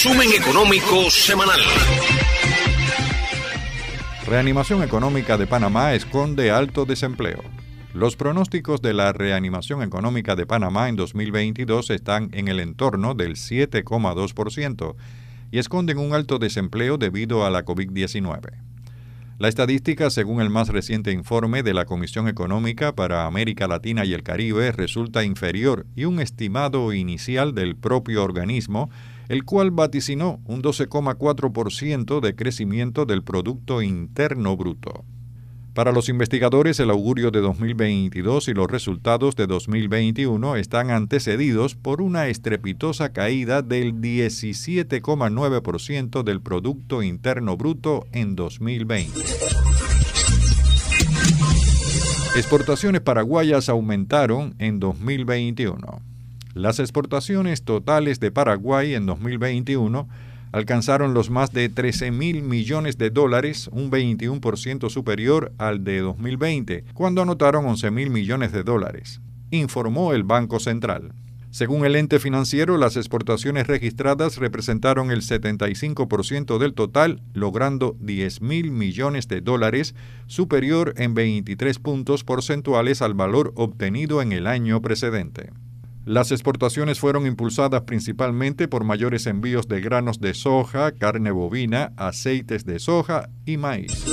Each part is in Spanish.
resumen económico semanal. Reanimación económica de Panamá esconde alto desempleo. Los pronósticos de la reanimación económica de Panamá en 2022 están en el entorno del 7,2% y esconden un alto desempleo debido a la COVID-19. La estadística, según el más reciente informe de la Comisión Económica para América Latina y el Caribe, resulta inferior y un estimado inicial del propio organismo, el cual vaticinó un 12,4% de crecimiento del Producto Interno Bruto. Para los investigadores, el augurio de 2022 y los resultados de 2021 están antecedidos por una estrepitosa caída del 17,9% del Producto Interno Bruto en 2020. Exportaciones paraguayas aumentaron en 2021. Las exportaciones totales de Paraguay en 2021 alcanzaron los más de 13.000 millones de dólares, un 21% superior al de 2020, cuando anotaron 11.000 millones de dólares, informó el Banco Central. Según el ente financiero, las exportaciones registradas representaron el 75% del total, logrando 10.000 millones de dólares, superior en 23 puntos porcentuales al valor obtenido en el año precedente. Las exportaciones fueron impulsadas principalmente por mayores envíos de granos de soja, carne bovina, aceites de soja y maíz.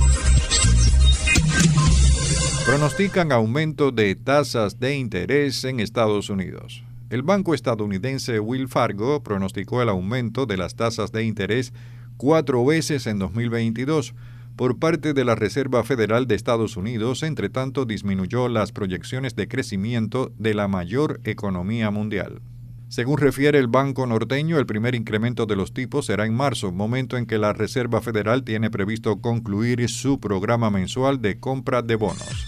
Pronostican aumento de tasas de interés en Estados Unidos. El banco estadounidense Wells Fargo pronosticó el aumento de las tasas de interés 4 veces en 2022, por parte de la Reserva Federal de Estados Unidos. Entre tanto, disminuyó las proyecciones de crecimiento de la mayor economía mundial. Según refiere el Banco Norteño, el primer incremento de los tipos será en marzo, momento en que la Reserva Federal tiene previsto concluir su programa mensual de compra de bonos.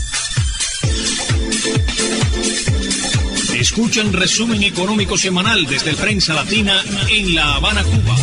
Escuchan resumen económico semanal desde el Prensa Latina en La Habana, Cuba.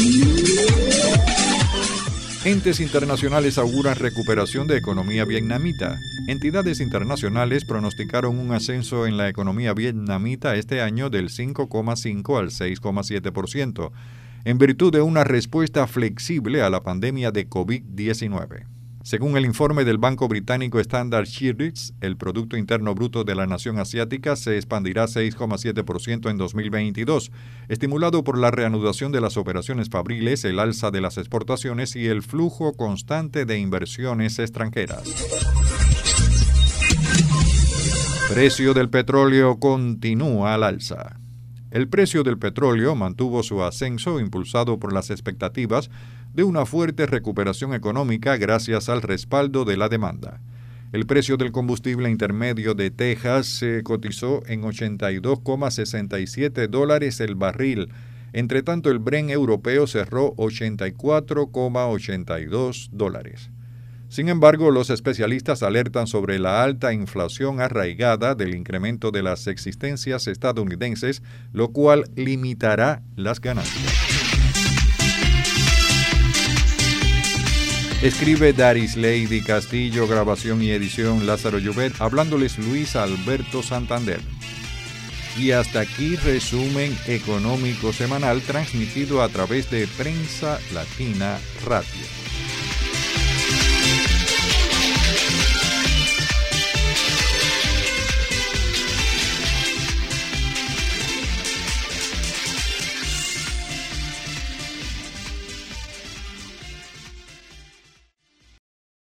Entes internacionales auguran recuperación de economía vietnamita. Entidades internacionales pronosticaron un ascenso en la economía vietnamita este año del 5,5 al 6,7%, en virtud de una respuesta flexible a la pandemia de COVID-19. Según el informe del banco británico Standard Chartered, el Producto Interno Bruto de la nación asiática se expandirá 6,7% en 2022, estimulado por la reanudación de las operaciones fabriles, el alza de las exportaciones y el flujo constante de inversiones extranjeras. Precio del petróleo continúa al alza. El precio del petróleo mantuvo su ascenso impulsado por las expectativas de una fuerte recuperación económica gracias al respaldo de la demanda. El precio del combustible intermedio de Texas se cotizó en $82,67 el barril. Entre tanto, el Brent europeo cerró $84,82. Sin embargo, los especialistas alertan sobre la alta inflación arraigada del incremento de las existencias estadounidenses, lo cual limitará las ganancias. Escribe Daris Lady Castillo, grabación y edición Lázaro Llobet, hablándoles Luis Alberto Santander. Y hasta aquí resumen económico semanal transmitido a través de Prensa Latina Radio.